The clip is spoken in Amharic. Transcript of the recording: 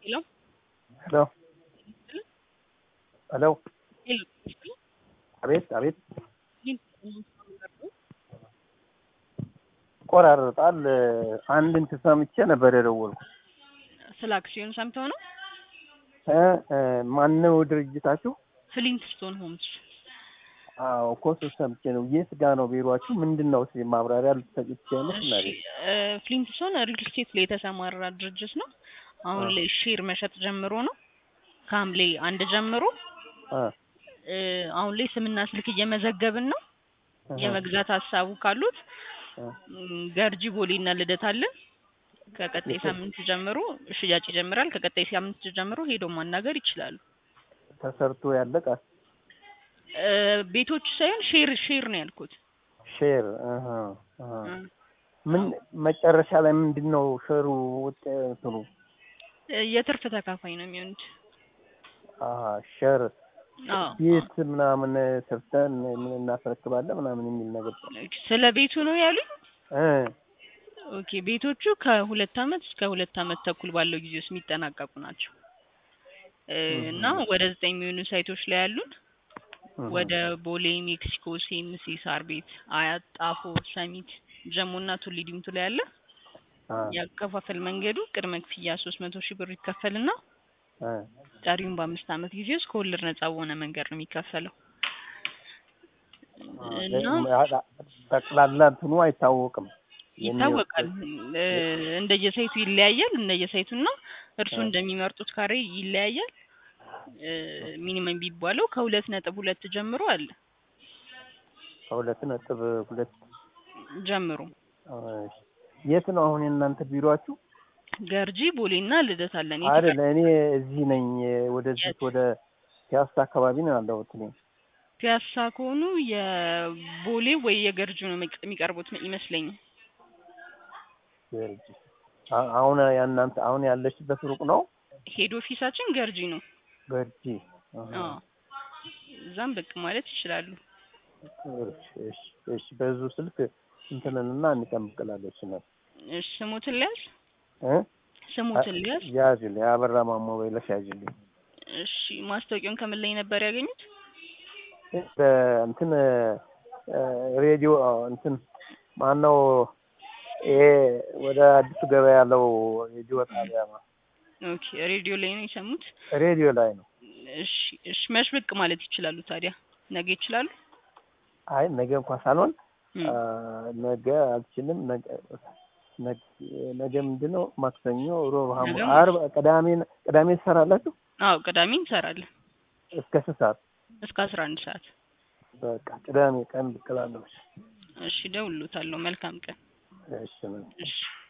Hello? Hello. Hello. Hello. አቤት ቆራርጣል። አንድ እንትን ሰምቼ ነበር የደወልኩት። ስለ አክሲዮን ሰምተው ነው? ማነው ድርጅታችሁ? ፍሊንትስቶን ሆምስ። አዎ እኮ ሰምቼ ነው። የት ጋር ነው ቢሮአችሁ? ምንድነው? እስኪ ማብራሪያ ልትሰጪኝ ትችያለሽ? ፍሊንትስቶን ሪል ስቴት ላይ የተሰማራ ድርጅት ነው። አሁን ላይ ሼር መሸጥ ጀምሮ ነው ከሐምሌ 1 ጀምሮ። አሁን ላይ ስምና ስልክ እየመዘገብን ነው። የመግዛት ሀሳቡ ካሉት ገርጂ ቦሌና ልደታ አለ። ከቀጣይ ሳምንት ጀምሮ ሽያጭ ይጀምራል። ከቀጣይ ሳምንት ጀምሮ ሄዶ ማናገር ይችላሉ። ተሰርቶ ያለቃል? ቤቶች ሳይሆን ሼር ነው ያልኩት። ሼር ምን መጨረሻ ላይ ምንድነው ሼሩ ውጤቱ? የትርፍ ተካፋይ ነው የሚሆኑት። ሼር ቤት ምናምን ሰርተን ምን እናስረክባለን ምናምን የሚል ነገር። ስለ ቤቱ ነው ያሉኝ? ኦኬ። ቤቶቹ ከ2 አመት እስከ 2 አመት ተኩል ባለው ጊዜ ውስጥ የሚጠናቀቁ ናቸው እና ወደ 9 የሚሆኑ ሳይቶች ላይ ያሉን ወደ ቦሌ፣ ሜክሲኮ፣ ሲኤምሲ፣ ሳር ቤት፣ አያት፣ ጣፎ፣ ሰሚት፣ ጀሞና ቱሊ ዲምቱ ላይ አለ። ያከፋፈል መንገዱ ቅድመ ክፍያ 300,000 ብር ይከፈልና ቀሪውን በ5 አመት ጊዜ ውስጥ ከወለድ ነፃ በሆነ መንገድ ነው የሚከፈለው። እና ጠቅላላ እንትኑ አይታወቅም። ይታወቃል። እንደየሳይቱ ይለያያል። እንደየሳይቱና እርሱ እንደሚመርጡት ካሬ ይለያያል። ሚኒመም ቢባለው ከ2.2 ጀምሮ አለ። ከ2.2 ጀምሮ። የት ነው አሁን የእናንተ ቢሮአችሁ? ገርጂ ቦሌና ልደታ አለን። አይደል? እኔ እዚህ ነኝ። ወደዚህ ወደ ፒያሳ አካባቢ ነው ያለሁት እኔ። ፒያሳ ከሆኑ የቦሌ ወይ የገርጂ ነው የሚቀርቡት ይመስለኛል። ገርጂ አሁን ያንተ አሁን ያለሽበት ሩቅ ነው? ሄድ ኦፊሳችን ገርጂ ነው። ገርጂ እዛም ብቅ ማለት ይችላሉ። እሺ በዙ ስልክ እንትንንና እንቀምቅላለች ነው። እሺ ስሙትን ሊያዝ ስሙትን ሊያዝ ያዝልኝ። አበራ ማሞ በለሽ ያዝልኝ። እሺ ማስታወቂያውን ከምን ላይ ነበር ያገኙት? እንትን ሬዲዮ እንትን ማነው ይሄ ወደ አዲሱ ገበያ ያለው ሬዲዮ ጣቢያ ነው። ኦኬ ሬዲዮ ላይ ነው የሰሙት? ሬዲዮ ላይ ነው። እሺ መች ብቅ ማለት ይችላሉ ታዲያ? ነገ ይችላሉ? አይ ነገ እንኳን ሳልሆን ነገ አልችልም። ነገ ምንድነው? ማክሰኞ፣ ሮብ፣ ሐሙስ፣ ዓርብ፣ ቅዳሜ ትሰራላችሁ? አዎ ቅዳሜ እንሰራለን። እስከ ስንት ሰዓት? እስከ 11 ሰዓት። በቃ ቅዳሜ ቀን ብቅ እላለሁ። እሺ እደውልልዎታለሁ። መልካም ቀን። እሺ